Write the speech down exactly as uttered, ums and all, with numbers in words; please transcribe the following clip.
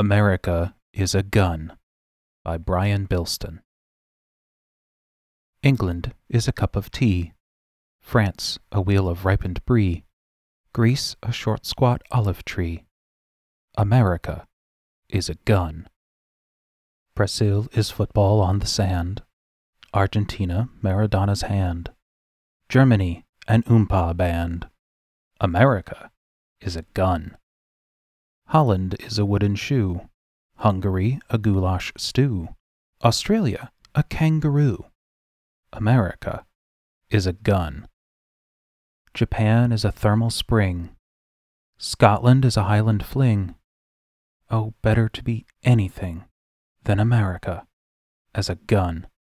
America is a Gun by Brian Bilston. England is a cup of tea, France a wheel of ripened brie, Greece a short squat olive tree. America is a gun. Brazil is football on the sand, Argentina Maradona's hand, Germany an oompa band. America is a gun. Holland is a wooden shoe, Hungary a goulash stew, Australia a kangaroo. America is a gun. Japan is a thermal spring, Scotland is a Highland fling. Oh, better to be anything than America as a gun.